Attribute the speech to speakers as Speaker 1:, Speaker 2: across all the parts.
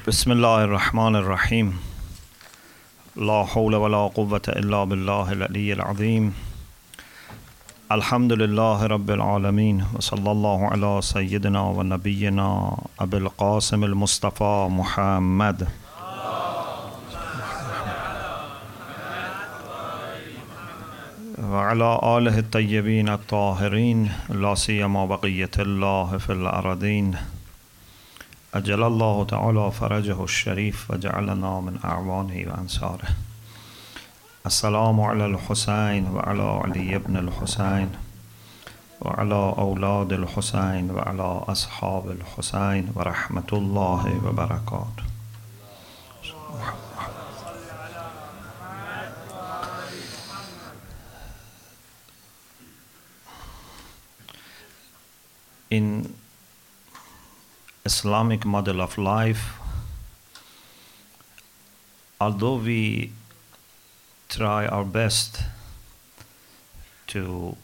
Speaker 1: بسم الله الرحمن الرحيم لا حول ولا قوة إلا بالله العلي العظيم الحمد لله رب العالمين وصلى الله على سيدنا ونبينا أبي القاسم المصطفى محمد وعلى آله الطيبين الطاهرين لا سيما بقية الله في الأرضين أجل الله تعالى فرجه الشريف وجعلنا من أعوانه وأنصاره. السلام على الحسين وعلى علي بن الحسين وعلى أولاد الحسين وعلى أصحاب الحسين ورحمة الله وبركاته. In Islamic model of life, although we try our best to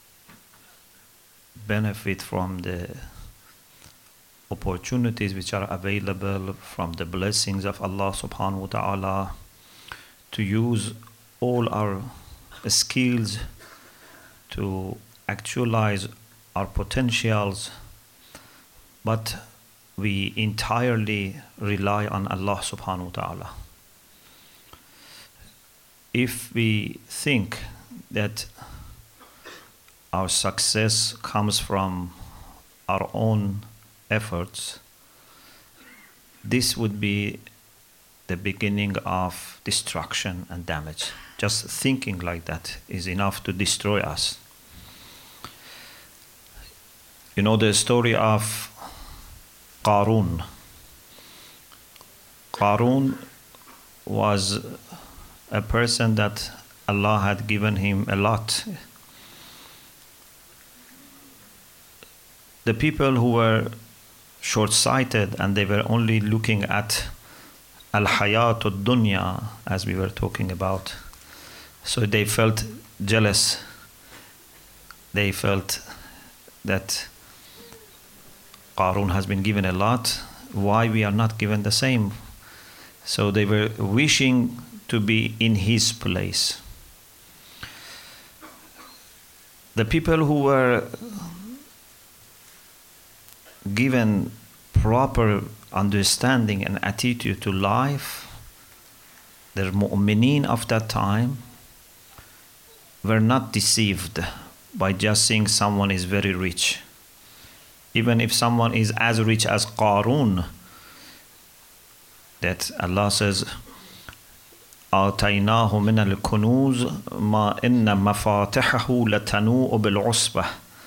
Speaker 1: benefit from the opportunities which are available, from the blessings of Allah subhanahu wa ta'ala, to use all our skills to actualize our potentials, but we entirely rely on Allah subhanahu wa ta'ala. If we think that our success comes from our own efforts, this would be the beginning of destruction and damage. Just thinking like that is enough to destroy us. You know the story of Qarun. Qarun was a person that Allah had given him a lot. The people who were short-sighted and they were only looking at al-hayat ad-dunya, as we were talking about, so they felt jealous. They felt that Qarun has been given a lot, why we are not given the same? So they were wishing to be in his place. The people who were given proper understanding and attitude to life, the mu'mineen of that time, were not deceived by just seeing someone is very rich. Even if someone is as rich as Qarun, that Allah says, آتَيْنَاهُ مِنَ الْكُنُوزِ مَا إِنَّ مَفَاتِحَهُ لَتَنُوءُ بِالْعُصْبَةِ.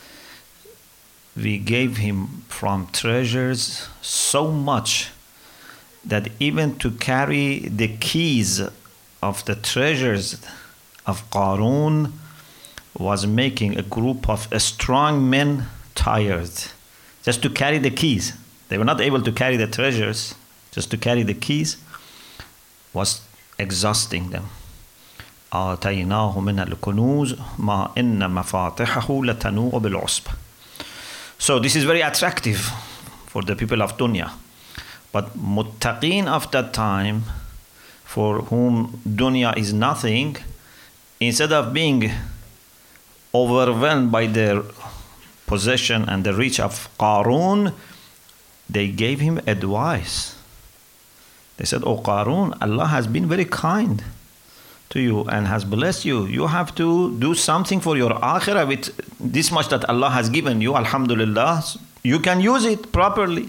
Speaker 1: We gave him from treasures so much that even to carry the keys of the treasures of Qarun was making a group of strong men tired. Just to carry the keys. They were not able to carry the treasures. Just to carry the keys was exhausting them. آتَيْنَاهُ مِنَ الْكُنُوزِ مَا إِنَّ مَفَاتِحَهُ لَتَنُوءُ بِالْعُصْبَةِ. So this is very attractive for the people of dunya. But muttaqeen of that time, for whom dunya is nothing, instead of being overwhelmed by their possession and the reach of Qarun, they gave him advice. They said, "Oh Qarun, Allah has been very kind to you and has blessed you. You have to do something for your akhirah with this much that Allah has given you, alhamdulillah. You can use it properly.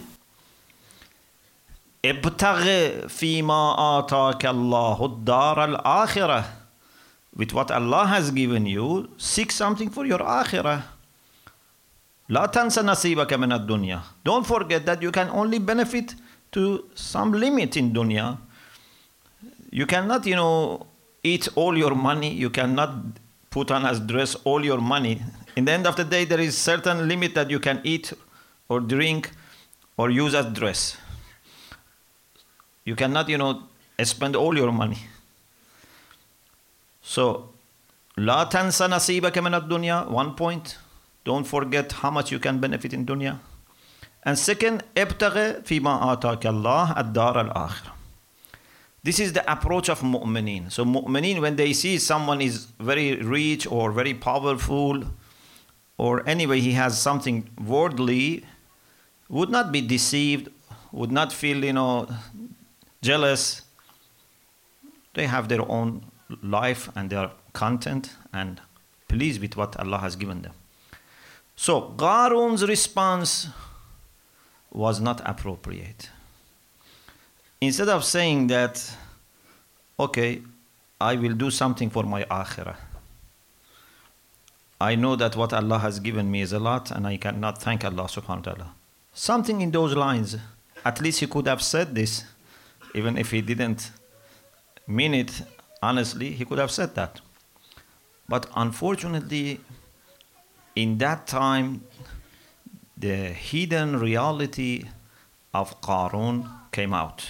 Speaker 1: ابتغ فيما آتاك الله الدار الآخرة. With what Allah has given you, seek something for your akhirah. لا تنس نصيبك من الدنيا. Don't forget that you can only benefit to some limit in dunya. You cannot, eat all your money. You cannot put on as dress all your money. In the end of the day, there is certain limit that you can eat or drink or use as dress. You cannot, spend all your money. So, لا تنس نصيبك من الدنيا. One point. Don't forget how much you can benefit in dunya. And second, ابتغ فيما آتاك الله الدار الآخرة. This is the approach of mu'mineen. So mu'mineen, when they see someone is very rich or very powerful, or anyway he has something worldly, would not be deceived, would not feel, jealous. They have their own life and they are content and pleased with what Allah has given them. So Qarun's response was not appropriate. Instead of saying that, okay, I will do something for my akhirah. I know that what Allah has given me is a lot and I cannot thank Allah subhanahu wa ta'ala. Something in those lines. At least he could have said this, even if he didn't mean it honestly, he could have said that. But unfortunately, in that time, the hidden reality of Qarun came out.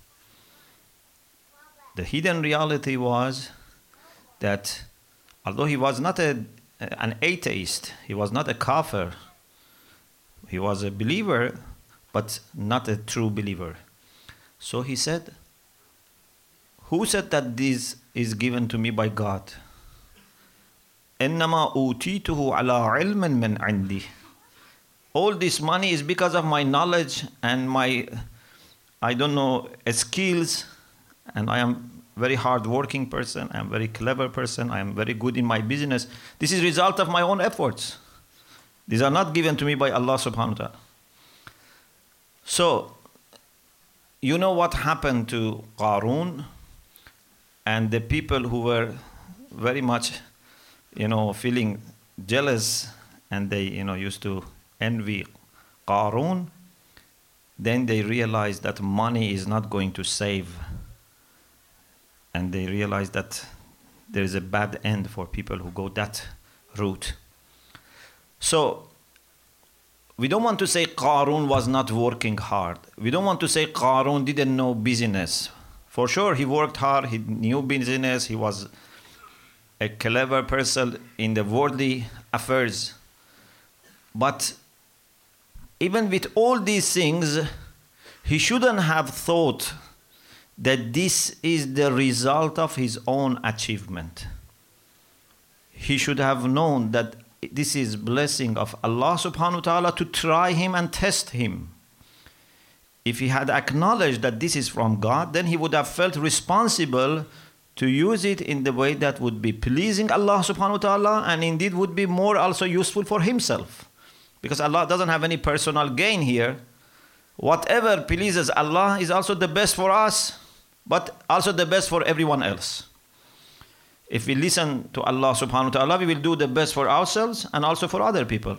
Speaker 1: The hidden reality was that although he was not an atheist, he was not a kafir, he was a believer, but not a true believer. So he said, who said that this is given to me by God? إِنَّمَا أُوتِيتُهُ عَلَىٰ عِلْمٍ مِّنْ عِنْدِي. All this money is because of my knowledge and my, skills, and I am very hard-working person, I am very clever person, I am very good in my business. This is result of my own efforts. These are not given to me by Allah subhanahu wa ta'ala. So, you know what happened to Qarun and the people who were very much, feeling jealous and they, used to envy Qarun. Then they realized that money is not going to save. And they realized that there is a bad end for people who go that route. So, we don't want to say Qarun was not working hard. We don't want to say Qarun didn't know business. For sure, he worked hard, he knew business, he was a clever person in the worldly affairs. But even with all these things, he shouldn't have thought that this is the result of his own achievement. He should have known that this is blessing of Allah subhanahu wa ta'ala to try him and test him. If he had acknowledged that this is from God, then he would have felt responsible to use it in the way that would be pleasing Allah subhanahu wa ta'ala and indeed would be more also useful for himself. Because Allah doesn't have any personal gain here. Whatever pleases Allah is also the best for us, but also the best for everyone else. If we listen to Allah subhanahu wa ta'ala, we will do the best for ourselves and also for other people.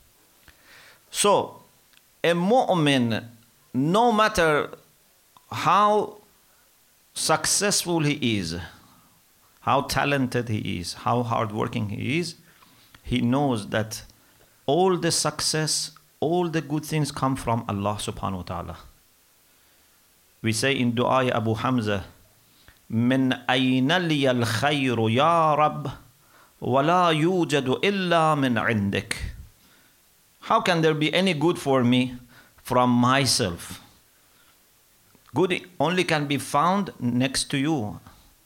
Speaker 1: So, a mu'min, no matter how successful he is, how talented he is, how hardworking he is, he knows that all the success, all the good things come from Allah subhanahu wa ta'ala. We say in Dua Abu Hamza, من أين لي الخير يا رب ولا يوجد إلا من عندك. How can there be any good for me from myself? Good only can be found next to you.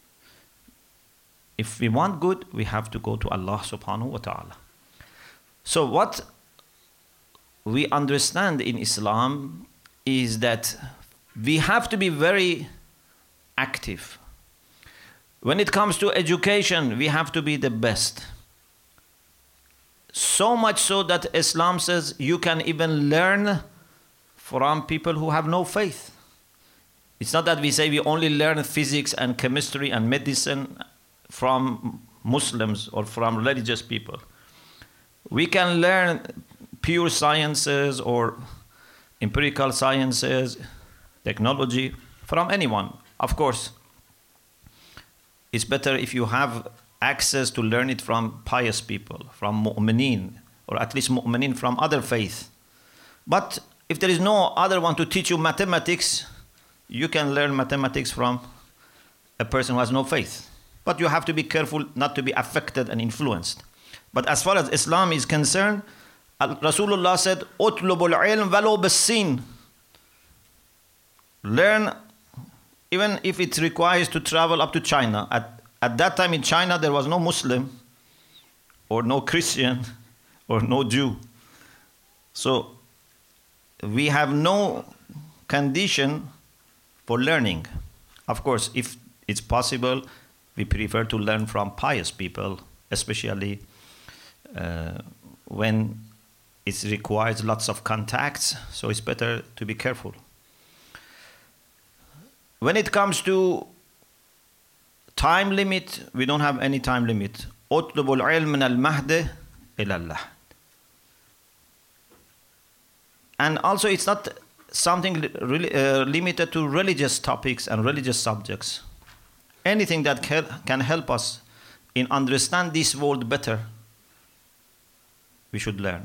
Speaker 1: If we want good, we have to go to Allah subhanahu wa ta'ala. So what we understand in Islam is that we have to be very active. When it comes to education, we have to be the best. So much so that Islam says you can even learn from people who have no faith. It's not that we say we only learn physics and chemistry and medicine from Muslims or from religious people. We can learn pure sciences or empirical sciences, technology from anyone. Of course, it's better if you have access to learn it from pious people, from mu'mineen, or at least mu'mineen from other faith. But if there is no other one to teach you mathematics, you can learn mathematics from a person who has no faith. But you have to be careful not to be affected and influenced. But as far as Islam is concerned, Rasulullah said, "Utlubul ilm walau bis-sin." Learn, even if it requires to travel up to China. At that time in China, there was no Muslim, or no Christian, or no Jew. So we have no condition for learning. Of course, if it's possible, we prefer to learn from pious people, especially when it requires lots of contacts, so it's better to be careful. When it comes to time limit, we don't have any time limit. اطلب العلم من المهد إلى اللحد. And also it's not something really, limited to religious topics and religious subjects. Anything that can help us in understand this world better, we should learn.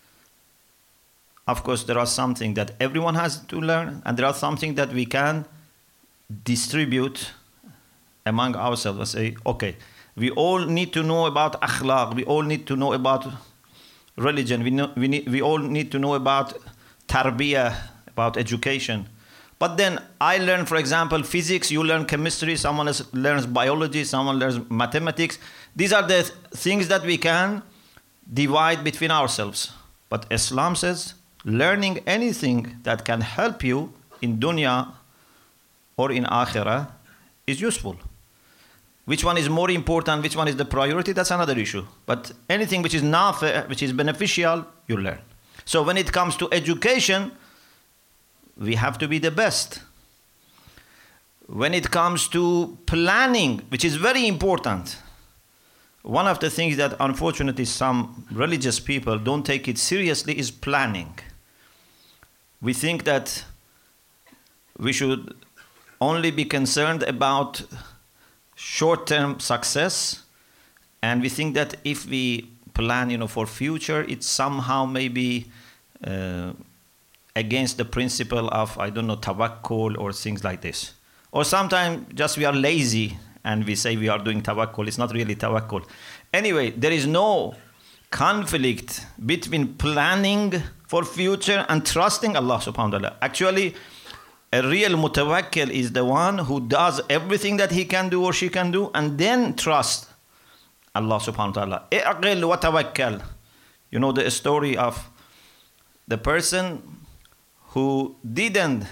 Speaker 1: Of course, there are something that everyone has to learn, and there are something that we can distribute among ourselves. I say, okay, we all need to know about akhlaq, we all need to know about religion, we all need to know about tarbiyah, about education. But then I learn, for example, physics, you learn chemistry, someone else learns biology, someone learns mathematics. These are the things that we can divide between ourselves. But Islam says, learning anything that can help you in dunya or in akhirah is useful. Which one is more important, which one is the priority, that's another issue. But anything which is nafi', which is beneficial, you learn. So when it comes to education, we have to be the best. When it comes to planning, which is very important, one of the things that unfortunately some religious people don't take it seriously is planning. We think that we should only be concerned about short-term success, and we think that if we plan, for future, it's somehow maybe against the principle of, tawakkul or things like this. Or sometimes just we are lazy and we say we are doing tawakkul. It's not really tawakkul. Anyway, there is no conflict between planning for future and trusting Allah subhanahu wa ta'ala. Actually, a real mutawakkil is the one who does everything that he can do or she can do and then trust Allah subhanahu wa ta'ala. I'qil wa tawakkal. You know the story of the person who didn't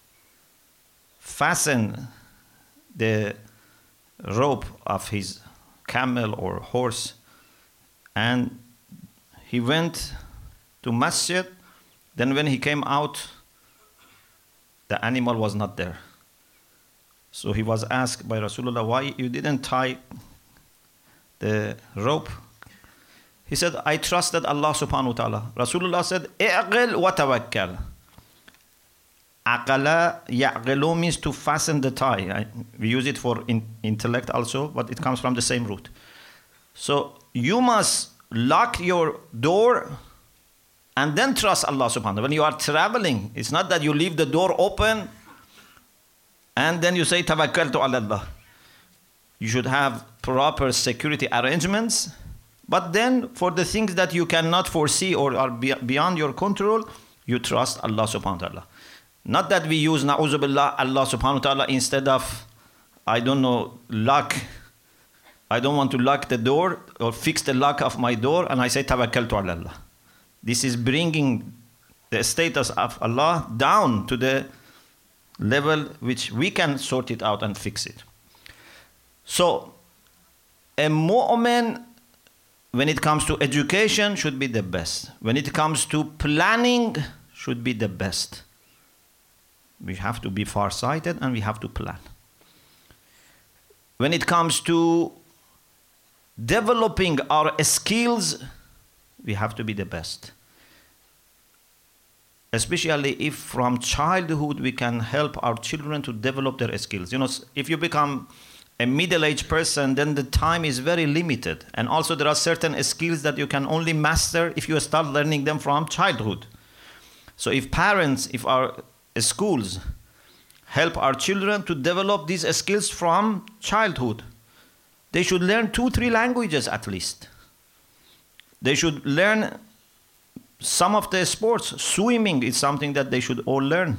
Speaker 1: fasten the rope of his camel or horse, and he went to masjid. Then when he came out, the animal was not there. So he was asked by Rasulullah, why you didn't tie the rope? He said, I trusted Allah subhanahu wa ta'ala. Rasulullah said, i'qil wa tawakkal. Aqala ya'qilu means to fasten the tie. We use it for intellect also, but it comes from the same root. So you must lock your door and then trust Allah subhanahu wa ta'ala. When you are traveling, it's not that you leave the door open and then you say tawakkaltu ala Allah. You should have proper security arrangements, but then for the things that you cannot foresee or are beyond your control, you trust Allah subhanahu wa ta'ala. Not that we use na'uzu billah Allah subhanahu wa ta'ala instead of, lock. I don't want to lock the door or fix the lock of my door and I say tawakkaltu ala Allah. This is bringing the status of Allah down to the level which we can sort it out and fix it. So, a mu'min, when it comes to education, should be the best. When it comes to planning, should be the best. We have to be far-sighted and we have to plan. When it comes to developing our skills, we have to be the best. Especially if from childhood we can help our children to develop their skills. If you become a middle-aged person, then the time is very limited. And also there are certain skills that you can only master if you start learning them from childhood. So if parents, if our schools help our children to develop these skills from childhood, they should learn 2-3 languages at least. They should learn some of the sports, swimming is something that they should all learn.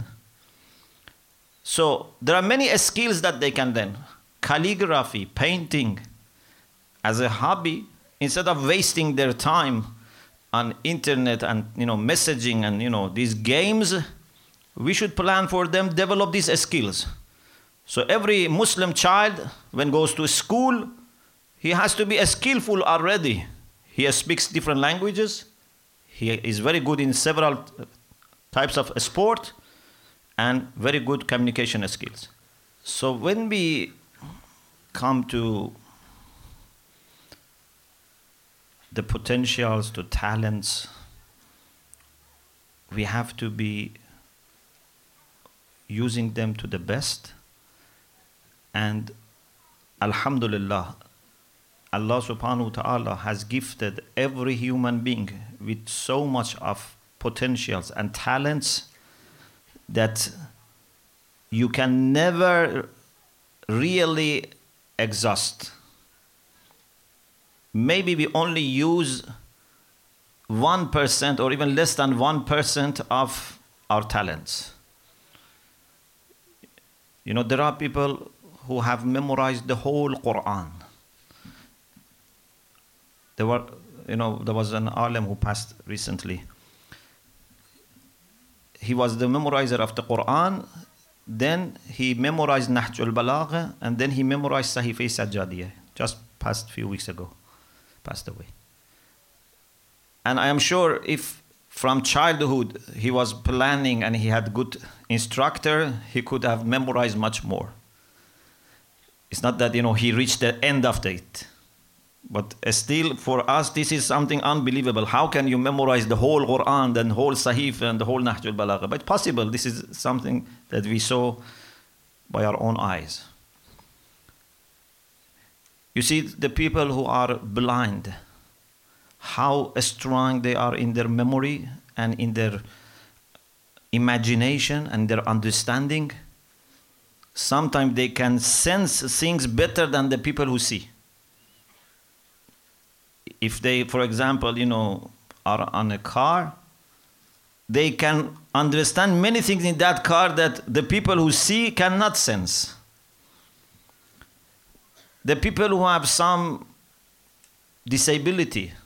Speaker 1: So there are many skills that they can learn. Calligraphy, painting, as a hobby, instead of wasting their time on internet and messaging and these games, we should plan for them, develop these skills. So every Muslim child, when goes to school, he has to be skillful already. He speaks different languages. He is very good in several types of sport and very good communication skills. So when we come to the potentials, to talents, we have to be using them to the best. And Alhamdulillah, Allah subhanahu wa ta'ala has gifted every human being with so much of potentials and talents that you can never really exhaust. Maybe we only use 1% or even less than 1% of our talents. There are people who have memorized the whole Quran. There was an alim who passed recently. He was the memorizer of the Quran, then he memorized Nahj al-Balagha, and then he memorized Sahifa Sajjadiyah. Just passed a few weeks ago, passed away. And I am sure if from childhood he was planning and he had good instructor, he could have memorized much more. It's not that he reached the end of it. But still, for us, this is something unbelievable. How can you memorize the whole Quran, the whole Sahifa, and the whole Nahj al-Balagha? But possible. This is something that we saw by our own eyes. You see, the people who are blind, how strong they are in their memory and in their imagination and their understanding. Sometimes they can sense things better than the people who see. If they, for example, are on a car, they can understand many things in that car that the people who see cannot sense. The people who have some disability,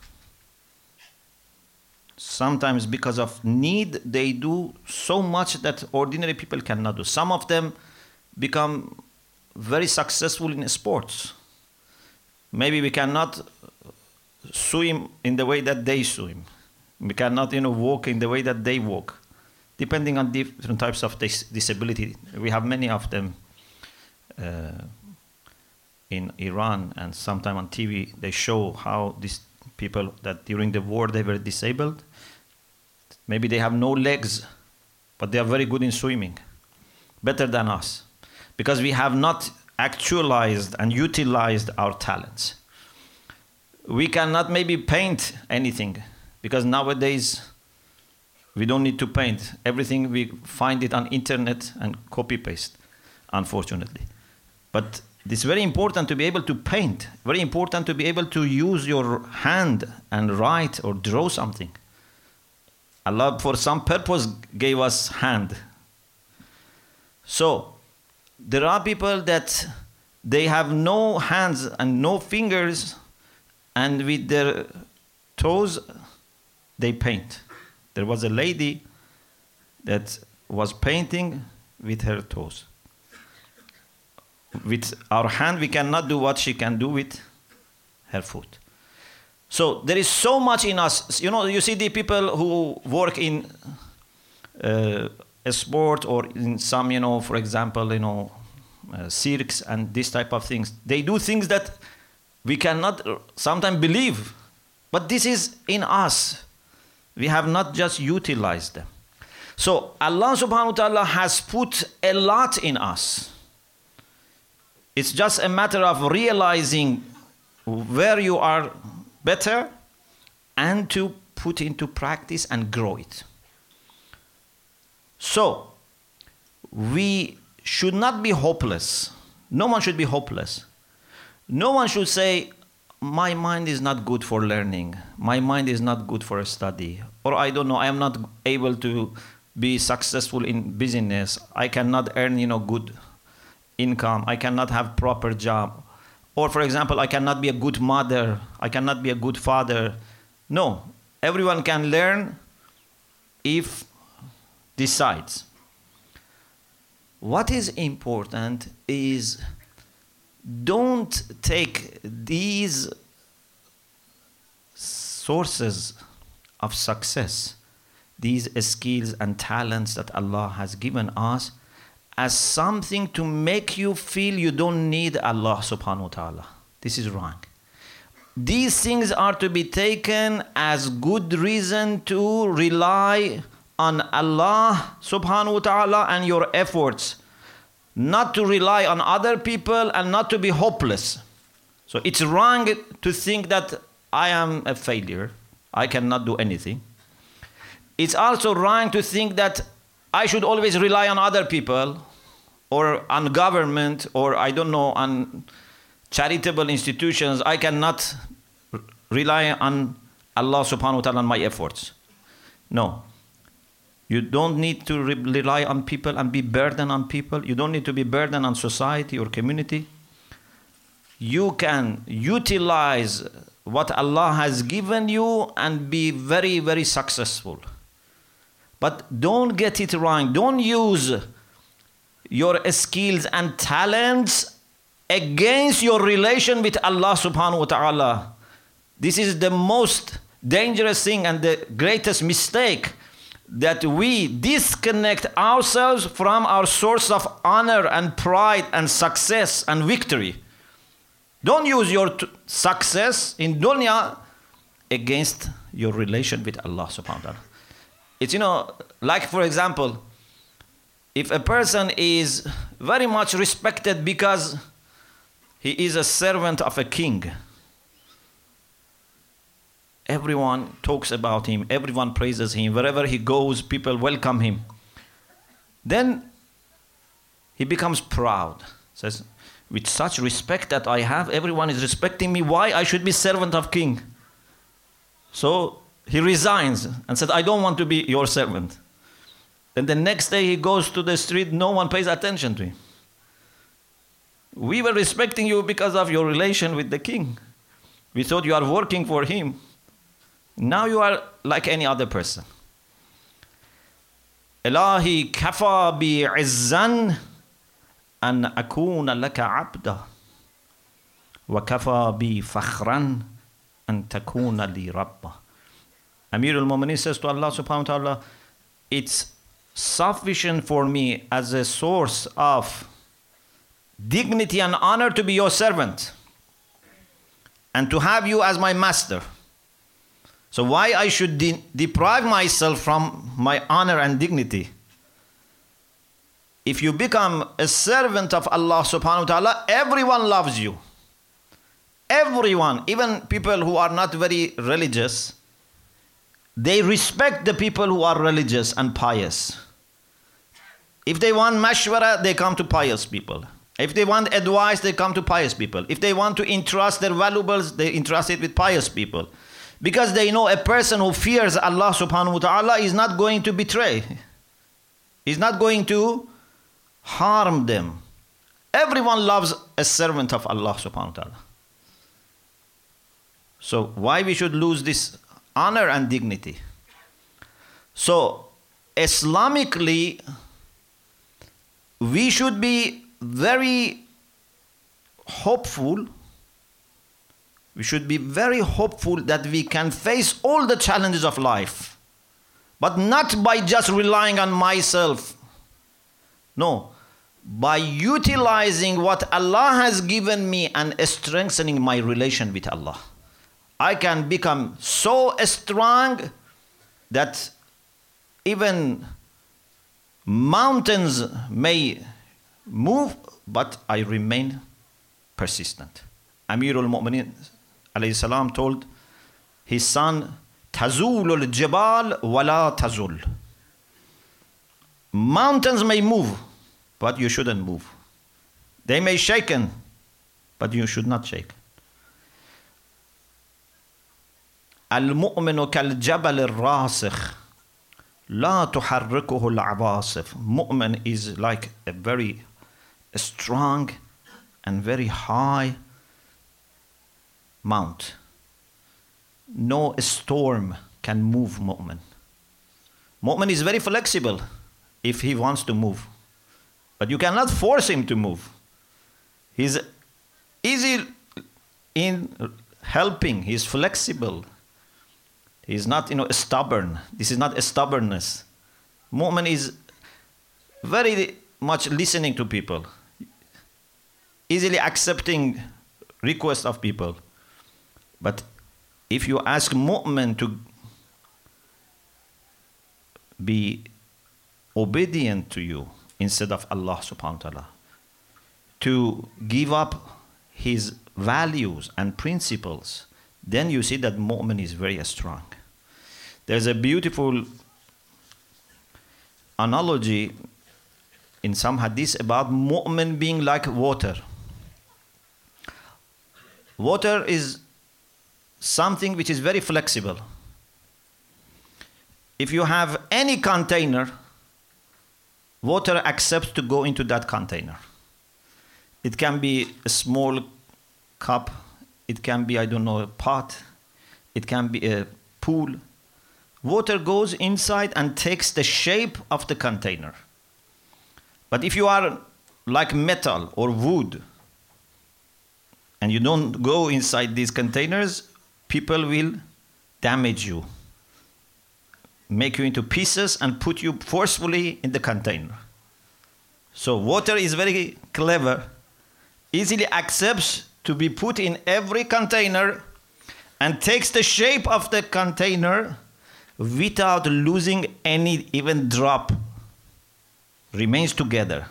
Speaker 1: sometimes because of need, they do so much that ordinary people cannot do. Some of them become very successful in sports. Maybe we cannot swim in the way that they swim. We cannot, walk in the way that they walk. Depending on different types of disability. We have many of them in Iran, and sometime on TV they show how these people that during the war they were disabled. Maybe they have no legs, but they are very good in swimming. Better than us. Because we have not actualized and utilized our talents. We cannot maybe paint anything, because nowadays we don't need to paint. Everything we find it on internet and copy paste, unfortunately. But it's very important to be able to paint, very important to be able to use your hand and write or draw something. Allah for some purpose gave us hand. So there are people that they have no hands and no fingers, and with their toes, they paint. There was a lady that was painting with her toes. With our hand, we cannot do what she can do with her foot. So there is so much in us. You see the people who work in a sport or in some, for example, circs and this type of things. They do things that we cannot sometimes believe, but this is in us. We have not just utilized them. So Allah subhanahu wa ta'ala has put a lot in us. It's just a matter of realizing where you are better and to put into practice and grow it. So we should not be hopeless. No one should be hopeless. No one should say, my mind is not good for learning. My mind is not good for study. Or I don't know, I am not able to be successful in business. I cannot earn, good income. I cannot have proper job. Or for example, I cannot be a good mother. I cannot be a good father. No, everyone can learn if decides. What is important is don't take these sources of success, these skills and talents that Allah has given us, as something to make you feel you don't need Allah subhanahu wa ta'ala. This is wrong. These things are to be taken as good reason to rely on Allah subhanahu wa ta'ala and your efforts, not to rely on other people and not to be hopeless. So it's wrong to think that I am a failure, I cannot do anything. It's also wrong to think that I should always rely on other people or on government or I don't know, on charitable institutions. I cannot rely on Allah subhanahu wa ta'ala on my efforts. No. You don't need to rely on people and be burdened on people. You don't need to be burdened on society or community. You can utilize what Allah has given you and be very, very successful. But don't get it wrong. Don't use your skills and talents against your relation with Allah subhanahu wa ta'ala. This is the most dangerous thing and the greatest mistake, that we disconnect ourselves from our source of honor and pride and success and victory. Don't use your success in dunya against your relation with Allah subhanahu wa ta'ala. It's, like for example, if a person is very much respected because he is a servant of a king, everyone talks about him, everyone praises him, wherever he goes, people welcome him. Then he becomes proud, says, with such respect that I have, everyone is respecting me, why I should be servant of king? So he resigns and said, I don't want to be your servant. Then the next day he goes to the street, no one pays attention to him. We were respecting you because of your relation with the king. We thought you are working for him. Now you are like any other person. Ilahi kafa bi izzan an akuna laka abda wa kafa bi fakhran an takuna li rabba. Amir al-Mu'minin says to Allah subhanahu wa ta'ala, it's sufficient for me as a source of dignity and honor to be your servant and to have you as my master. So why I should deprive myself from my honor and dignity? If you become a servant of Allah subhanahu wa ta'ala, everyone loves you. Everyone, even people who are not very religious, they respect the people who are religious and pious. If they want mashwara, they come to pious people. If they want advice, they come to pious people. If they want to entrust their valuables, they entrust it with pious people. Because they know a person who fears Allah subhanahu wa ta'ala is not going to betray. He's not going to harm them. Everyone loves a servant of Allah subhanahu wa ta'ala. So why we should lose this honor and dignity? So Islamically, we should be very hopeful. We should be very hopeful that we can face all the challenges of life, but not by just relying on myself. No, by utilizing what Allah has given me and strengthening my relation with Allah. I can become so strong that even mountains may move, but I remain persistent. Amir al-Mu'minin alayhi salam told his son, Tazul al-jibal wala tazul. Mountains may move, but you shouldn't move. They may shaken, but you should not shake. المؤمن كالجبل الراسخ لا تحركه العواصف. Mu'min is like a very strong and very high mount. No storm can move mu'min. Mu'min is very flexible if he wants to move. But you cannot force him to move. He's easy in helping. He's flexible. He's not, stubborn. This is not a stubbornness. Mu'min is very much listening to people, easily accepting requests of people. But if you ask mu'min to be obedient to you instead of Allah subhanahu wa ta'ala, to give up his values and principles, then you see that mu'min is very strong. There's a beautiful analogy in some hadith about mu'min being like water. Water is something which is very flexible. If you have any container, water accepts to go into that container. It can be a small cup, it can be, a pot, it can be a pool. Water goes inside and takes the shape of the container. But if you are like metal or wood, and you don't go inside these containers, people will damage you, make you into pieces and put you forcefully in the container. So water is very clever, easily accepts to be put in every container and takes the shape of the container without losing any even drop, remains together.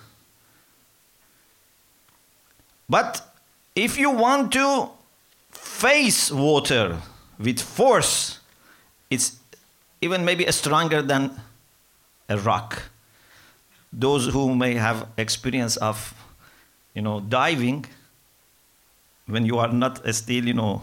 Speaker 1: But if you want to face water with force, it's even maybe stronger than a rock. Those who may have experience of, diving, when you are not still,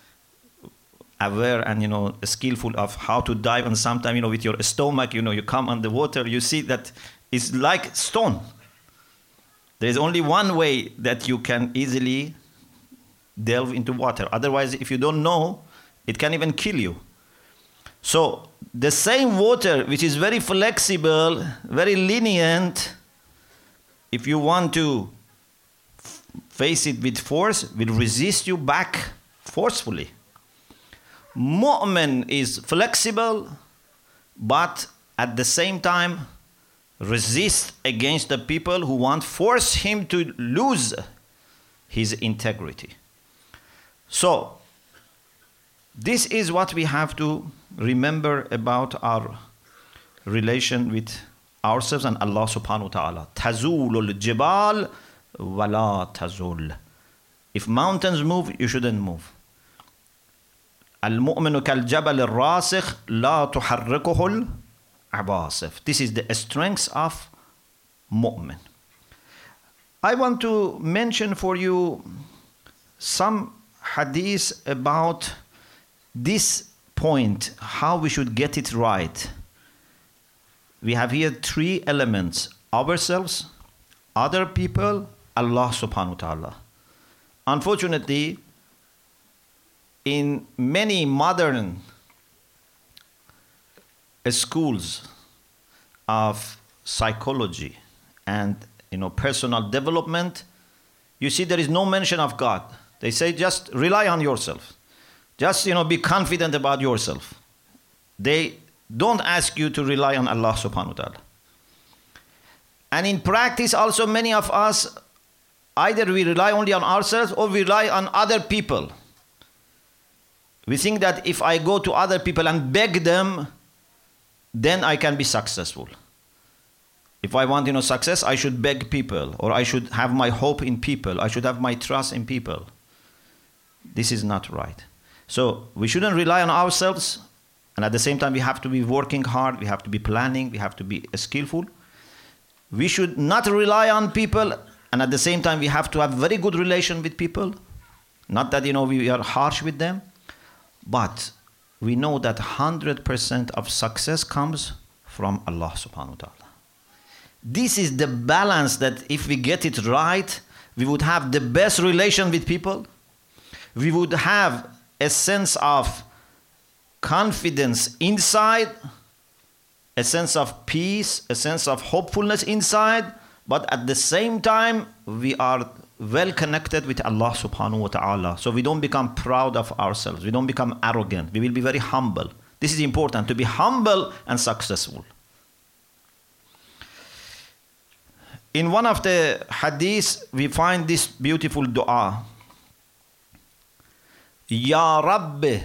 Speaker 1: aware and, skillful of how to dive, and sometimes, with your stomach, you come underwater, you see that it's like stone. There's only one way that you can easily delve into water. Otherwise, if you don't know, it can even kill you. So the same water, which is very flexible, very lenient, if you want to face it with force, will resist you back forcefully. Mu'min is flexible, but at the same time resist against the people who want to force him to lose his integrity. So this is what we have to remember about our relation with ourselves and Allah subhanahu wa ta'ala. Tazulul jibal wala tazul. If mountains move, you shouldn't move. Al-mu'minu kal-jabal al-rasikh la tuharrikuhu al-abasif. This is the strength of mu'min. I want to mention for you some hadith about this point, how we should get it right. We have here three elements: ourselves, other people, Allah subhanahu wa ta'ala. Unfortunately, in many modern schools of psychology and personal development, you see there is no mention of God. They say just rely on yourself. Just be confident about yourself. They don't ask you to rely on Allah subhanahu wa ta'ala. And in practice also, many of us, either we rely only on ourselves or we rely on other people. We think that if I go to other people and beg them, then I can be successful. If I want success, I should beg people, or I should have my hope in people. I should have my trust in people. This is not right. So we shouldn't rely on ourselves, and at the same time we have to be working hard, we have to be planning, we have to be skillful. We should not rely on people, and at the same time we have to have very good relation with people. Not that we are harsh with them, but we know that 100% of success comes from Allah subhanahu wa ta'ala. This is the balance that if we get it right, we would have the best relation with people. We would have a sense of confidence inside, a sense of peace, a sense of hopefulness inside, but at the same time, we are well connected with Allah subhanahu wa ta'ala. So we don't become proud of ourselves. We don't become arrogant. We will be very humble. This is important, to be humble and successful. In one of the hadiths, we find this beautiful dua. Ya Rabbi,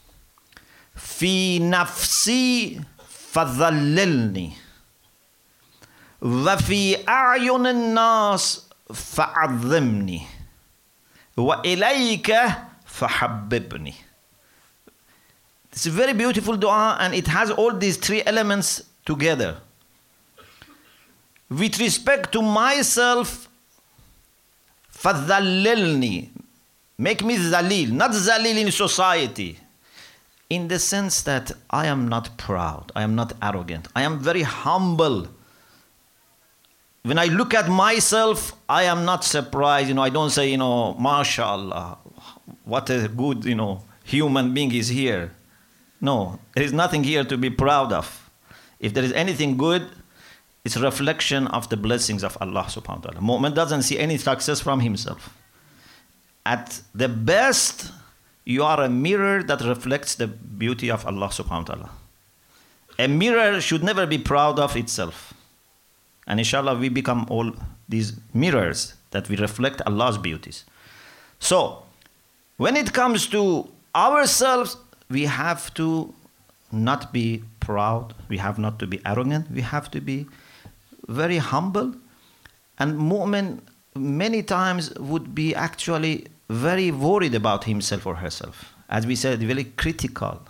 Speaker 1: fi nafsi fadhallilni, wa fi a'yun an-nas fa'azzimni, wa ilayka fahabbibni. It's a very beautiful dua, and it has all these three elements together. With respect to myself, fadhallilni, make me zalil, not zalil in society, in the sense that I am not proud, I am not arrogant, I am very humble. When I look at myself, I am not surprised, I don't say, mashallah, what a good, human being is here. No, there is nothing here to be proud of. If there is anything good, it's a reflection of the blessings of Allah subhanahu wa ta'ala. Mu'min doesn't see any success from himself. At the best, you are a mirror that reflects the beauty of Allah subhanahu wa ta'ala. A mirror should never be proud of itself. And inshallah, we become all these mirrors that we reflect Allah's beauties. So, when it comes to ourselves, we have to not be proud. We have not to be arrogant. We have to be very humble. And mu'min many times would be actually very worried about himself or herself. As we said, very critical.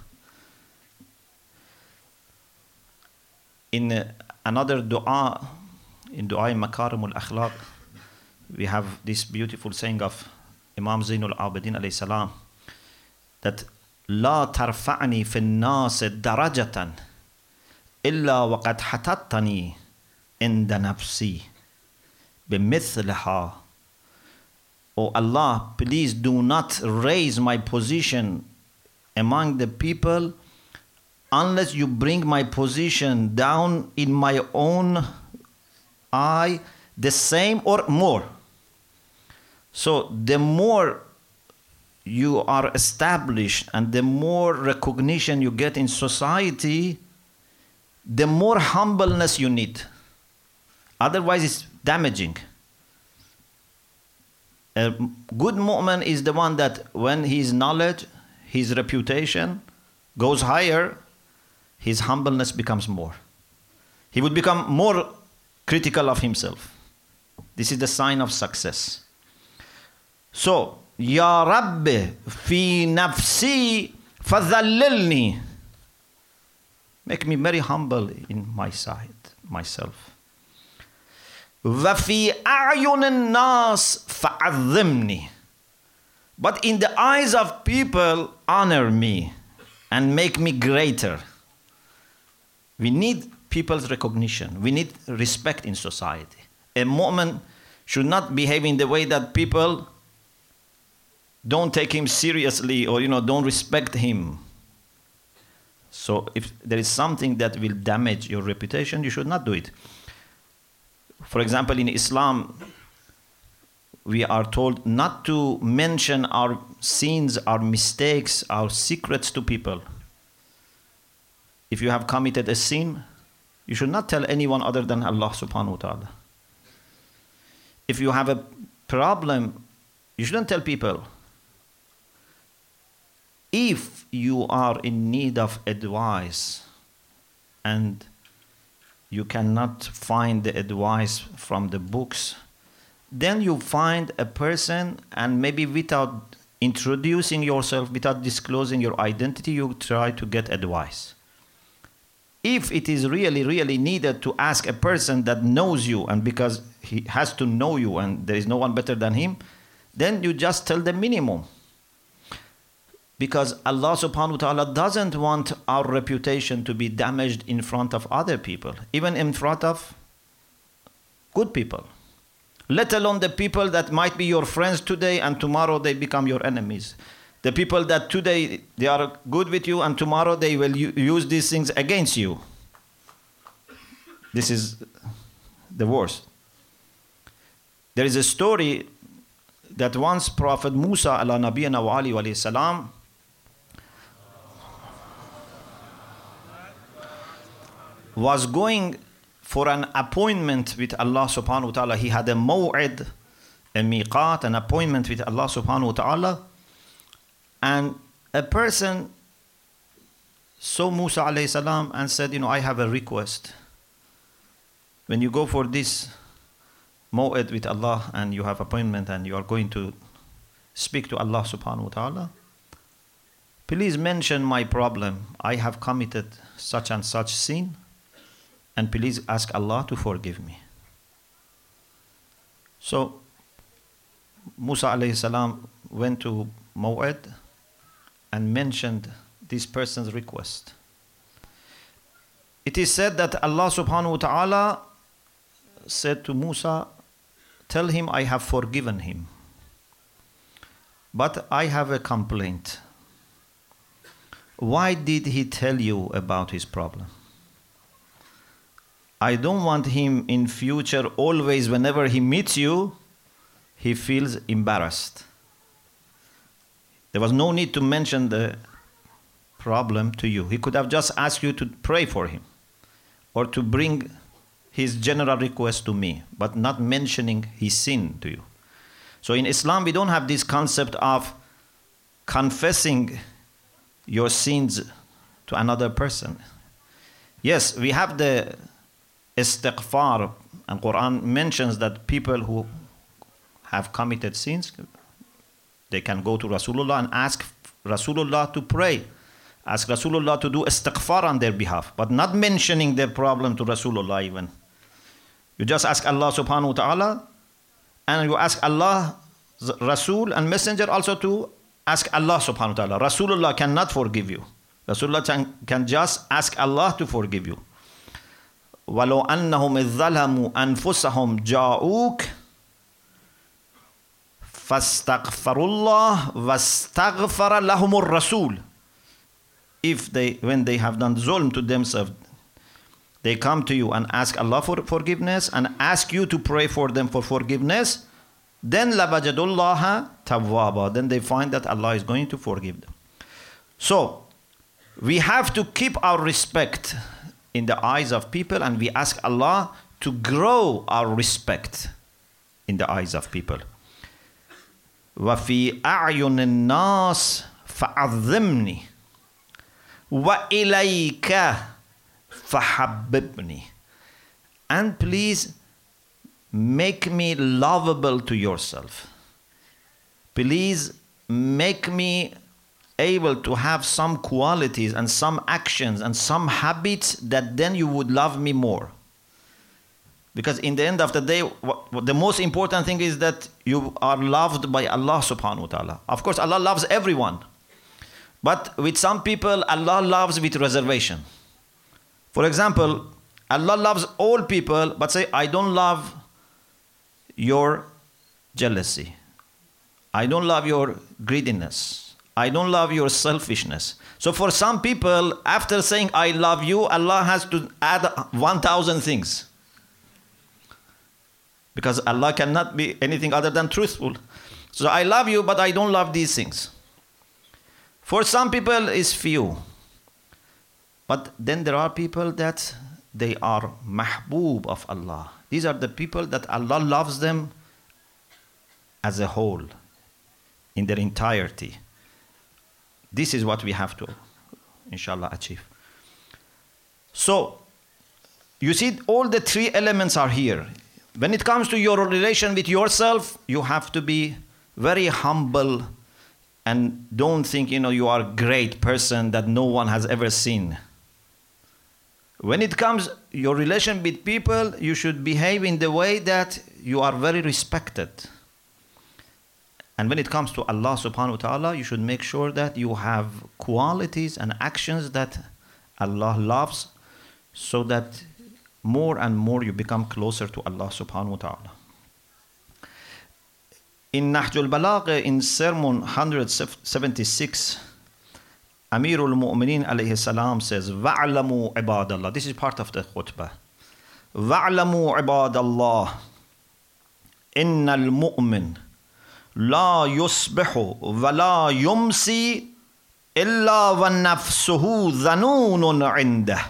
Speaker 1: In another dua, in Dua Makarim al-Akhlaq, we have this beautiful saying of Imam Zainul Abidin alayhi salam, that لا ترفعني في الناس درجة إلا وقد حطتني عند نفسي بمثلها. Oh Allah, please do not raise my position among the people unless you bring my position down in my own eye the same or more. So the more you are established and the more recognition you get in society, the more humbleness you need. Otherwise, it's damaging. A good mu'min is the one that when his knowledge, his reputation goes higher, his humbleness becomes more. He would become more critical of himself. This is the sign of success. So, Ya Rabbi, fi nafsi fadhallilni. Make me very humble in my side, myself. Wa fi a'yun an-nas fa'azzimni. But in the eyes of people, honor me and make me greater. We need people's recognition. We need respect in society. A mu'min should not behave in the way that people don't take him seriously or don't respect him. So if there is something that will damage your reputation, you should not do it. For example, in Islam, we are told not to mention our sins, our mistakes, our secrets to people. If you have committed a sin, you should not tell anyone other than Allah subhanahu wa ta'ala. If you have a problem, you shouldn't tell people. If you are in need of advice and you cannot find the advice from the books, then you find a person and maybe without introducing yourself, without disclosing your identity, you try to get advice. If it is really, really needed to ask a person that knows you and because he has to know you and there is no one better than him, then you just tell the minimum. Because Allah subhanahu wa ta'ala doesn't want our reputation to be damaged in front of other people, even in front of good people. Let alone the people that might be your friends today and tomorrow they become your enemies. The people that today they are good with you and tomorrow they will use these things against you. This is the worst. There is a story that once Prophet Musa ala nabiyana wa alihi wa salam was going for an appointment with Allah subhanahu wa ta'ala. He had a maw'id, a miqat, an appointment with Allah subhanahu wa ta'ala. And a person saw Musa alayhi salam and said, I have a request. When you go for this maw'id with Allah and you have appointment and you are going to speak to Allah subhanahu wa ta'ala, please mention my problem. I have committed such and such sin. And please ask Allah to forgive me. So Musa alayhi salam went to Maw'id and mentioned this person's request. It is said that Allah subhanahu wa ta'ala said to Musa, tell him I have forgiven him. But I have a complaint. Why did he tell you about his problem? I don't want him in future always whenever he meets you, he feels embarrassed. There was no need to mention the problem to you. He could have just asked you to pray for him or to bring his general request to me, but not mentioning his sin to you. So in Islam, we don't have this concept of confessing your sins to another person. Yes, we have the istighfar, and Quran mentions that people who have committed sins, they can go to Rasulullah and ask Rasulullah to pray, ask Rasulullah to do istighfar on their behalf, but not mentioning their problem to Rasulullah even. You just ask Allah subhanahu wa ta'ala, and you ask Allah, Rasul and Messenger also to ask Allah subhanahu wa ta'ala. Rasulullah cannot forgive you. Rasulullah can just ask Allah to forgive you. وَلَوْ أَنَّهُمْ إِذْ ظَلَمُوا أَنفُسَهُمْ جَاءُوكَ فَاسْتَغْفَرُوا اللَّهَ وَاسْتَغْفَرَ لَهُمُ الرَّسُولُ. When they have done zulm to themselves, they come to you and ask Allah for forgiveness and ask you to pray for them for forgiveness, then لَوَجَدُوا اللَّهَ تَوَّابًا. Then they find that Allah is going to forgive them. So, we have to keep our respect in the eyes of people, and we ask Allah to grow our respect in the eyes of people. وَفِي أَعْيُنِ النَّاسِ فَعَظِّمْنِي وَإِلَيْكَ فَحَبِّبْنِي. And please make me lovable to yourself. Please make me able to have some qualities and some actions and some habits that then you would love me more. Because in the end of the day, the most important thing is that you are loved by Allah subhanahu wa ta'ala. Of course, Allah loves everyone. But with some people, Allah loves with reservation. For example, Allah loves all people, but say, I don't love your jealousy. I don't love your greediness. I don't love your selfishness. So for some people, after saying I love you, Allah has to add 1,000 things. Because Allah cannot be anything other than truthful. So I love you, but I don't love these things. For some people, it's few. But then there are people that they are mahbub of Allah. These are the people that Allah loves them as a whole, in their entirety. This is what we have to, inshallah, achieve. So, you see, all the three elements are here. When it comes to your relation with yourself, you have to be very humble and don't think, you are a great person that no one has ever seen. When it comes your relation with people, you should behave in the way that you are very respected. And when it comes to Allah subhanahu wa ta'ala, you should make sure that you have qualities and actions that Allah loves, so that more and more you become closer to Allah subhanahu wa ta'ala. In Nahjul Balagh, in Sermon 176, Amirul Mu'mineen alayhi salam says, وَعْلَمُوا عِبَادَ اللَّهِ. This is part of the khutbah. وَعْلَمُوا عِبَادَ اللَّهِ إِنَّ الْمُؤْمِنِ لَا يُصْبِحُ وَلَا يُمْسِي إِلَّا وَنَفْسُهُ ذَنُونٌ عِنْدَهُ.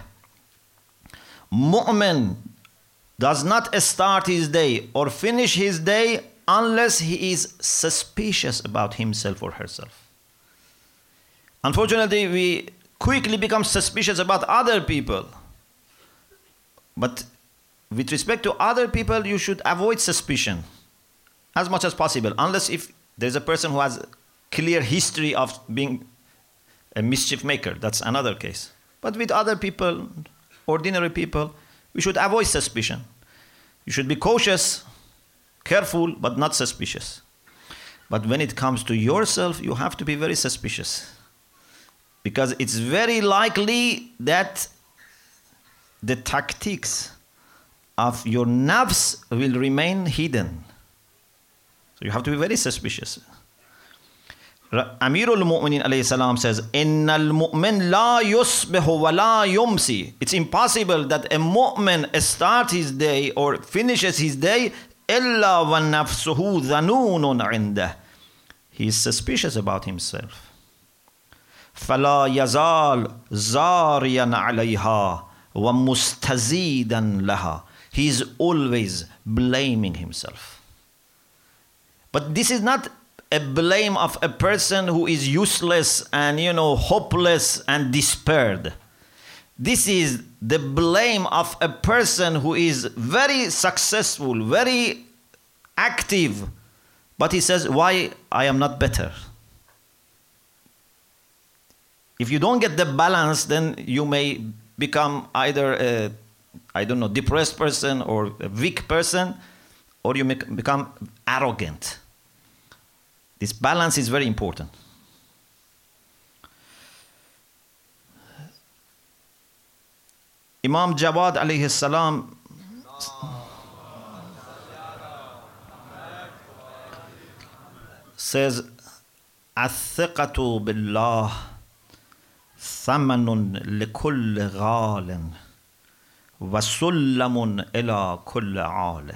Speaker 1: Mu'min does not start his day or finish his day unless he is suspicious about himself or herself. Unfortunately, we quickly become suspicious about other people. But with respect to other people, you should avoid suspicion as much as possible, unless if there's a person who has clear history of being a mischief maker. That's another case. But with other people, ordinary people, we should avoid suspicion. You should be cautious, careful, but not suspicious. But when it comes to yourself, you have to be very suspicious. Because it's very likely that the tactics of your nafs will remain hidden. So you have to be very suspicious. Amirul Mu'mineen alayhi salam says, Innal mu'min la yusbihu wa la yumsi. It's impossible that a mu'min starts his day or finishes his day illa wa nafsuhu dhanunun indah. He is suspicious about himself. فلا يزال زاريا عليها ومستزيدا لها. He is always blaming himself. But this is not a blame of a person who is useless and, hopeless and despaired. This is the blame of a person who is very successful, very active, but he says, why I am not better? If you don't get the balance, then you may become either a, depressed person or a weak person, or you may become arrogant. This balance is very important. Imam Jawad alayhi salam says, الثقة بالله ثمن لكل غال وسلم إلى كل عال.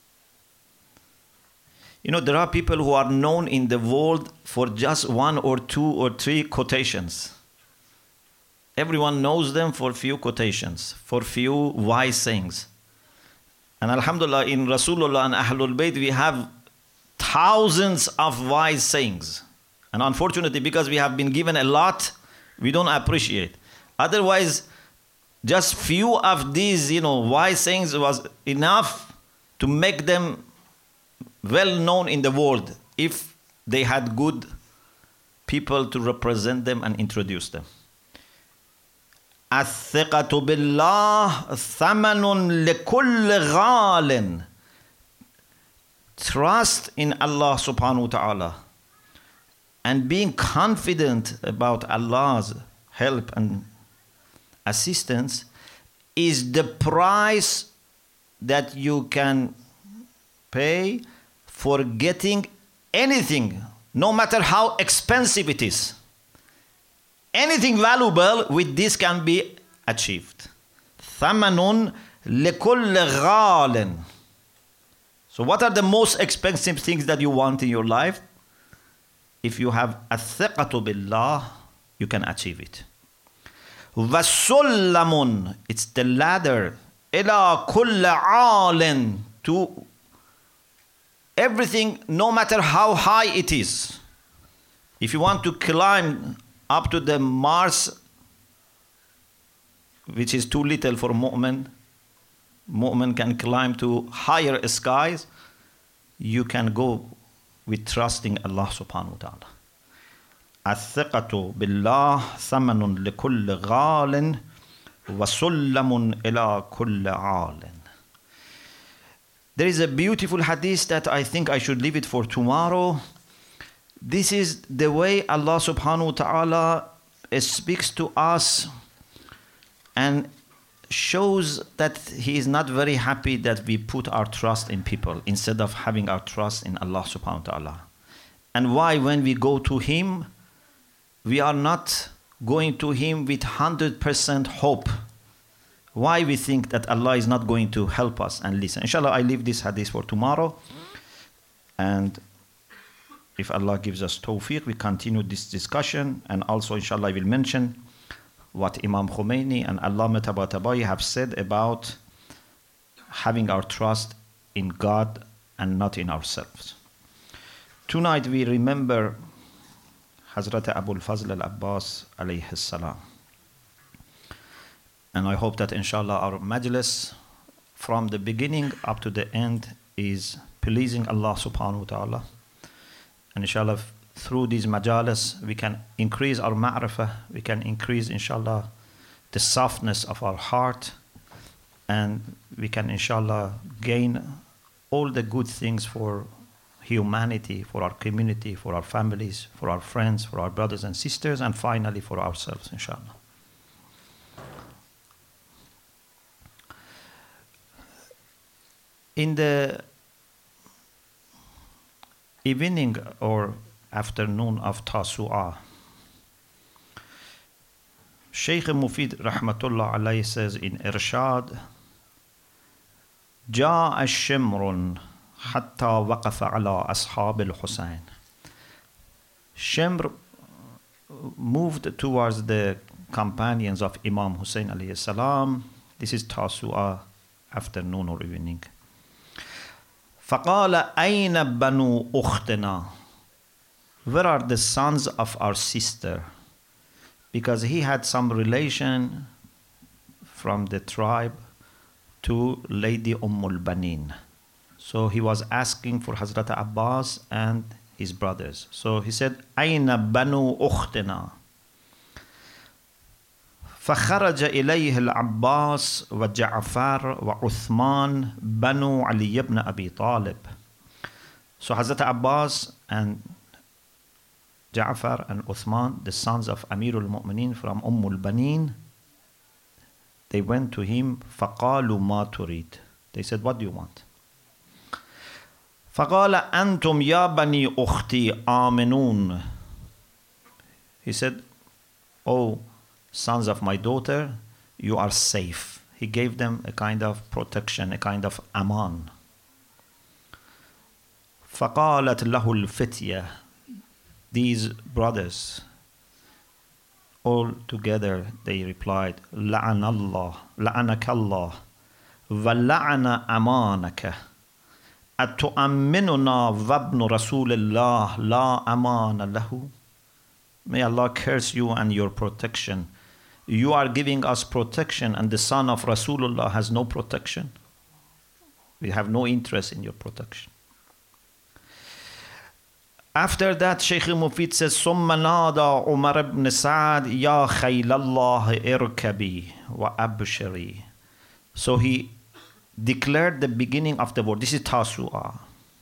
Speaker 1: There are people who are known in the world for just one or two or three quotations. Everyone knows them for few quotations, for few wise sayings. And alhamdulillah, in Rasulullah and Ahlul Bayt, we have thousands of wise sayings. And unfortunately, because we have been given a lot, we don't appreciate. Otherwise, just few of these, wise sayings was enough to make them well known in the world if they had good people to represent them and introduce them. الثقة بالله ثمن لكل غال. Trust in Allah subhanahu wa ta'ala and being confident about Allah's help and assistance is the price that you can pay for getting anything, no matter how expensive it is. Anything valuable with this can be achieved. ثمن لكل غال. So what are the most expensive things that you want in your life? If you have الثقة بالله, you can achieve it. وَسُلَّمٌ. It's the ladder. إِلَى كُلِّ عَالٍ. To everything, no matter how high it is. If you want to climb up to the Mars, which is too little for mu'min can climb to higher skies, you can go with trusting Allah subhanahu wa ta'ala. الثقة بالله ثمن لكل غال وسلم إلى كل عال. There is a beautiful hadith that I think I should leave it for tomorrow. This is the way Allah subhanahu wa ta'ala speaks to us and shows that He is not very happy that we put our trust in people instead of having our trust in Allah subhanahu wa ta'ala. And why when we go to Him, we are not going to Him with 100% hope. Why we think that Allah is not going to help us and listen. Inshallah, I leave this hadith for tomorrow. And if Allah gives us tawfiq, we continue this discussion. And also, inshallah, I will mention what Imam Khomeini and Allama Tabatabai have said about having our trust in God and not in ourselves. Tonight we remember Hazrat Abu al-Fazl al-Abbas alayhi salam. And I hope that inshallah our majlis from the beginning up to the end is pleasing Allah subhanahu wa ta'ala. And inshallah through these majalis we can increase our ma'rifah, we can increase inshallah the softness of our heart, and we can inshallah gain all the good things for humanity, for our community, for our families, for our friends, for our brothers and sisters, and finally for ourselves inshallah. In the evening or afternoon of Tasu'ah, Shaykh Mufid Rahmatullah alayhi says in Irshad, جاء الشمر حتى وقف على أصحاب الحسين. Shimr moved towards the companions of Imam Hussein alayhi salam. This is Tasu'ah, afternoon or evening. فقال أين بنو أختنا? Where are the sons of our sister? Because he had some relation from the tribe to Lady Banin. So he was asking for Hazrat Abbas and his brothers. So he said, أين بنو أختنا? فخرج إليه العباس وجعفر وعثمان بنو علي ibn Abi Talib. So Hazrat Abbas and Ja'far and Uthman, the sons of Amirul Mu'mineen from Banin, they went to him. فقالوا ما تريد? They said, what do you want? فقال أنتم يا بني أختي آمنون. He said, oh sons of my daughter, you are safe. He gave them a kind of protection, a kind of aman. فقالت له الفتية. These brothers, all together, they replied, لعن الله, لعنك الله, ولعن أمانك. أتؤمننا وابن رسول الله لا أمان له. May Allah curse you and your protection. You are giving us protection and the son of Rasulullah has no protection. We have no interest in your protection. After that, Shaykh Mufid says, ثم نادى عمر بن سعد يا خيل الله اركبي وأبشري. So he declared the beginning of the word. This is Tasu'ah.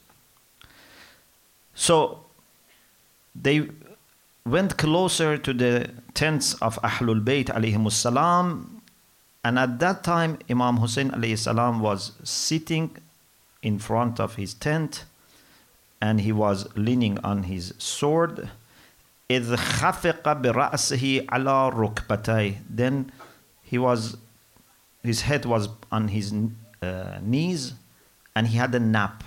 Speaker 1: So they went closer to the tents of Ahlul Bayt alayhimus salam, and at that time Imam Hussein alayhi salam was sitting in front of his tent and he was leaning on his sword. إذ خفق برأسه على ركبتيه. Then his head was on his knees and he had a nap.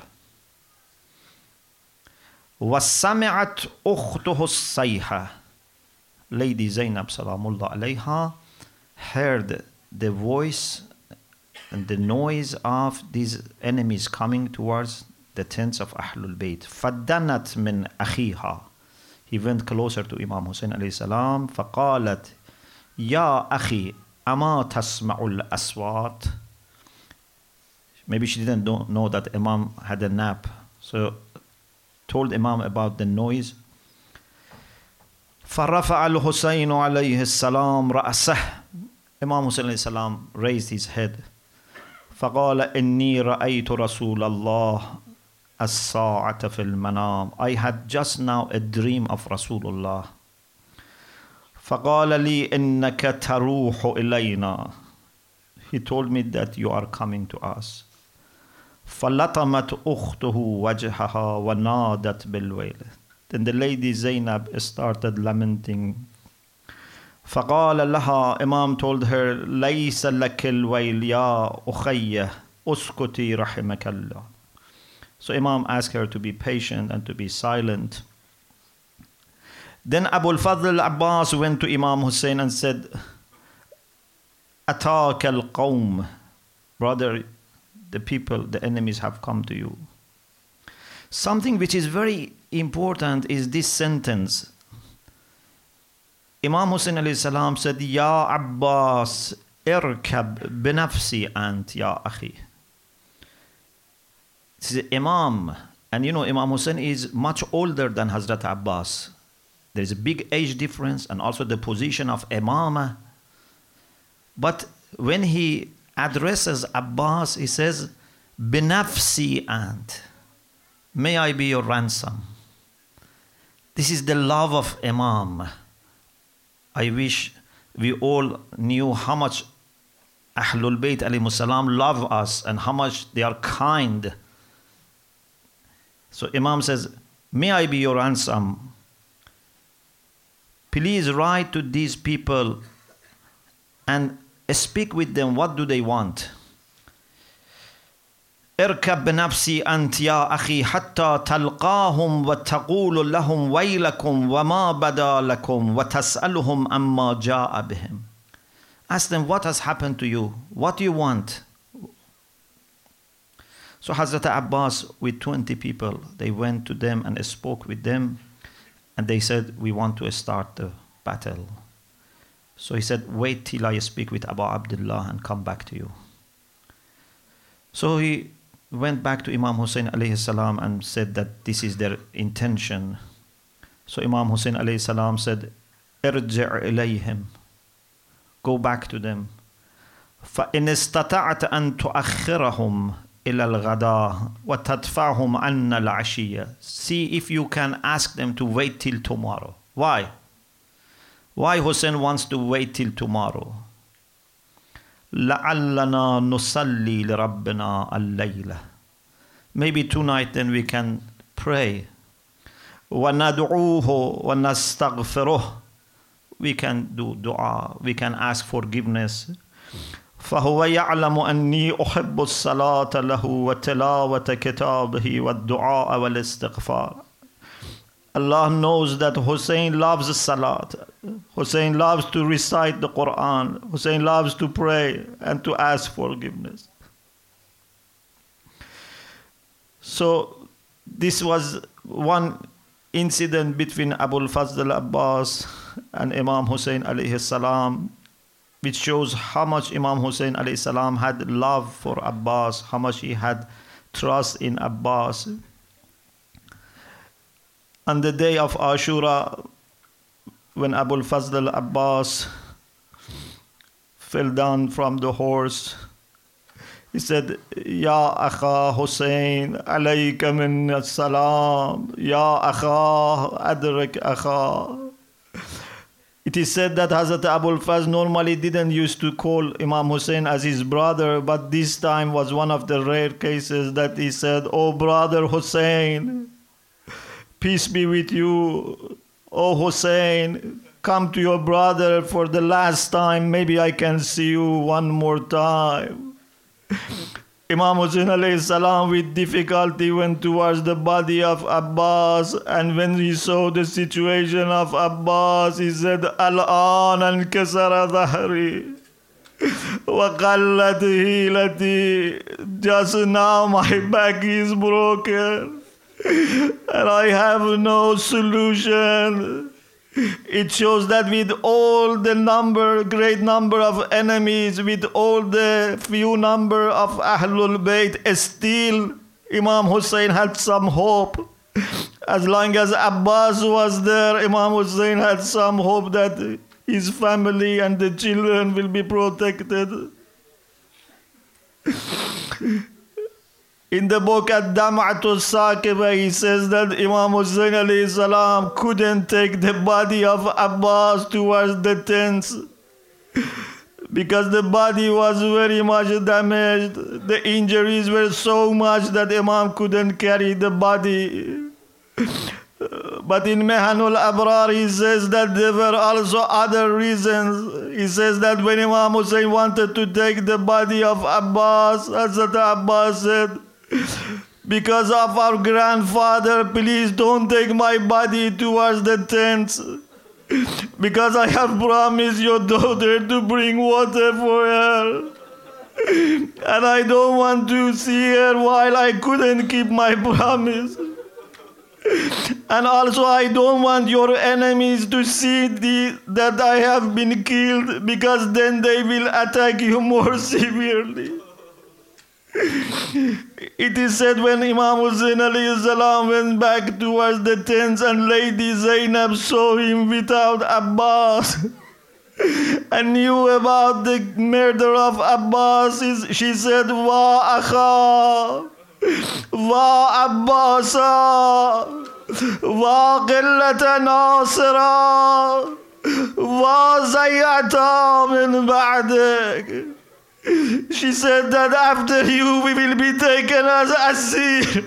Speaker 1: وَسَمِعَتْ أُخْتُهُ الصَّيْحَةِ. Lady Zainab Salamullah alayha heard the voice and the noise of these enemies coming towards the tents of Ahlul Bayt. فَدَّنَتْ مِنْ أَخِيهَا. He went closer to Imam Hussein alayhi salam. فَقَالَتْ يَا أَخِي أَمَا تَسْمَعُ الْأَصْوَاتِ. Maybe she didn't know that Imam had a nap. So told Imam about the noise. فَرَفَعَ الْحُسَيْنُ عَلَيْهِ السَّلَامُ رَأْسَهُ. Imam Hussein alayhi salam raised his head. فَقَالَ إِنِّي رَأَيْتُ رَسُولَ اللَّهِ الساعة في المنام. I had just now a dream of Rasulullah. فقال لي إنك تروح إلينا. He told me that you are coming to us. فلطمت أخته وجهها ونادت بالويل. Then the lady Zainab started lamenting. فقال لها, Imam told her, ليس لك الويل يا أخي اسكتي رحمك الله. So Imam asked her to be patient and to be silent. Then Abu al-Fadl al-Abbas went to Imam Hussein and said, أتاك القوم. Brother, the people, the enemies have come to you. Something which is very important is this sentence. Imam Hussein alayhi salam said, Ya Abbas, irkab binafsi ant ya akhi. This is Imam. And you know, Imam Hussein is much older than Hazrat Abbas. There is a big age difference and also the position of Imamah. But when he addresses Abbas, he says, binafsi ant. May I be your ransom. This is the love of Imam. I wish we all knew how much Ahlul Bayt alayhimus salam love us and how much they are kind. So Imam says, may I be your ransom? Please write to these people and speak with them. What do they want? اركب بنفسي أنت يا أخي حتى تلقاهم وتقول لهم ويلكم وما بدا لكم وتسألهم أما جاء بهم. Ask them, what has happened to you? What do you want? So Hazrat Abbas with 20 people, they went to them and spoke with them, and they said, we want to start the battle. So he said, wait till I speak with Abu Abdullah and come back to you. So he went back to Imam Hussein alayhi salam and said that this is their intention. So Imam Hussein alayhi salam said, irji' ilayhim. Go back to them. فَإِنِ اسْتَطَعْتَ أَن تُؤَخِّرَهُمْ إِلَى الْغَدَاءِ وَتَدْفَعْهُمْ عَنَّا الْعَشِيَّةِ. See if you can ask them to wait till tomorrow. Why? Why Hussein wants to wait till tomorrow? لَعَلَّنَا نُصَلِّي لِرَبِّنَا اللَّيْلَةِ. Maybe tonight then we can pray. وَنَدْعُوهُ وَنَسْتَغْفِرُهُ. We can do dua, we can ask forgiveness. فهو يعلم أني أحب الصلاة له وتلاوة كتابه والدعاء والاستغفار. Allah knows that Hussein loves salat. Hussein loves to recite the Quran. Hussein loves to pray and to ask forgiveness. So this was one incident between Abu al-Fazl al-Abbas and Imam Hussein alayhi salam, which shows how much Imam Hussein alayhi salam had love for Abbas, how much he had trust in Abbas. On the day of Ashura, when Abu al-Fazl al-Abbas fell down from the horse, he said, Ya akha Hussein, alayka min salam, Ya akha, adrak akha. It is said that Hazrat Abu al-Fazl normally didn't used to call Imam Hussein as his brother, but this time was one of the rare cases that he said, Oh brother Hussein, peace be with you. Oh Hussein, come to your brother for the last time. Maybe I can see you one more time. Imam Hussein alayhi salam with difficulty went towards the body of Abbas, and when he saw the situation of Abbas, he said, Al-an ankasara dhahri wa qallat hilati. Just now my back is broken and I have no solution. It shows that with all the number, great number of enemies, with all the few number of Ahlul Bayt, still Imam Hussein had some hope. As long as Abbas was there, Imam Hussein had some hope that his family and the children will be protected. In the book Ad-Dam'atu Sakiba, he says that Imam Hussein alayhi salam couldn't take the body of Abbas towards the tents because the body was very much damaged. The injuries were so much that Imam couldn't carry the body. But in Mehanul Abrar, he says that there were also other reasons. He says that when Imam Hussein wanted to take the body of Abbas, Hazrat Abbas said, because of our grandfather, please don't take my body towards the tents, because I have promised your daughter to bring water for her, and I don't want to see her while I couldn't keep my promise. And also I don't want your enemies to see that I have been killed, because then they will attack you more severely. It is said when Imam Hussein alayhi salam went back towards the tents and Lady Zainab saw him without Abbas and knew about the murder of Abbas, she said, "Wa akha, wa Abbasa, wa qillata nasira, wa zayata min ba'dak." She said that after you we will be taken as asir.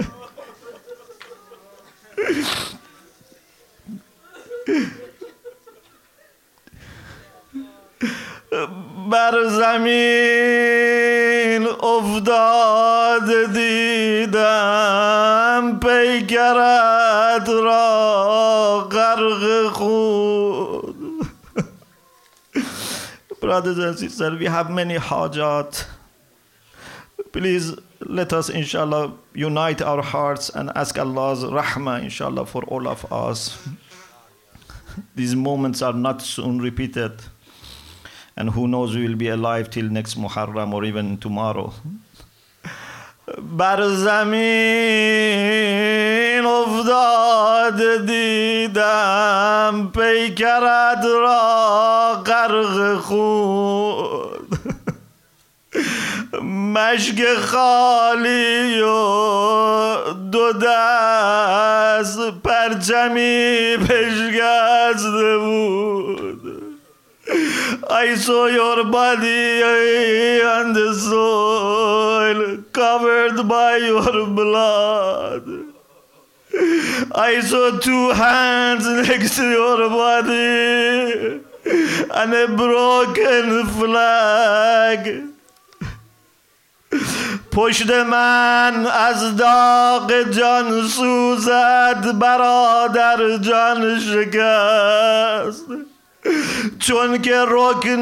Speaker 1: بر زمین افتاد دیدم پیکرت را غرق خود. Brothers and sisters, we have many hajat. Please let us, inshallah, unite our hearts and ask Allah's rahmah, inshallah, for all of us. These moments are not soon repeated. And who knows, we will be alive till next Muharram or even tomorrow. بر زمین افتاد دیدم پیکرت را غرق خود مشک خالی و دو دست پرچمی بشکسته بود. I saw your body on the soil, covered by your blood. I saw two hands next to your body and a broken flag. پشت من از داغ جان سوزد، برادر جان شکست، چون که رکن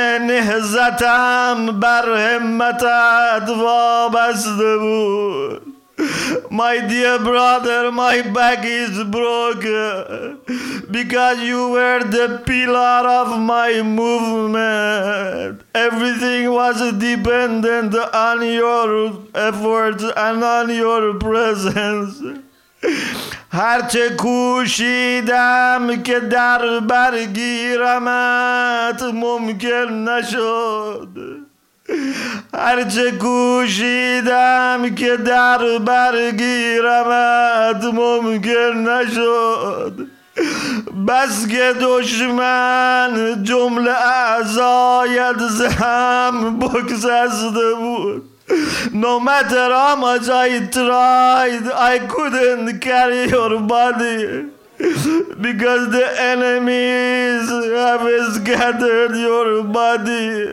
Speaker 1: نهضتم بر همتت وابسته بود. My dear brother, my back is broken because you were the pillar of my movement. Everything was dependent on your efforts and on your presence. هرچه کوشیدم که در برگیرمت ممکن نشد. هرچه کوشیدم که در برگیرمت ممکن نشد. بس که دشمن جمله اعضایت ز هم بگسسته بود. No matter how much I tried, I couldn't carry your body because the enemies have scattered your body.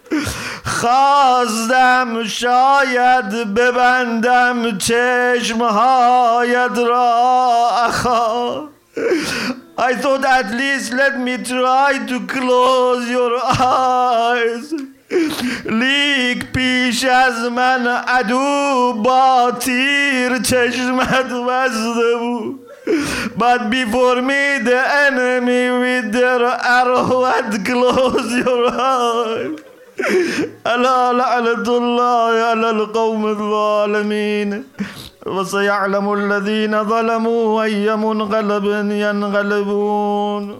Speaker 1: خواستم شاید ببندم چشمهایت را اخا. I thought at least let me try to close your eyes. لیک پیش از من عدو با تیر چشمت بسته بود. But before me the enemy with their arrow had closed your eyes. ألا لعنة الله على القوم الظالمين. وسيعلم الذين ظلموا أي منقلب ينقلبون.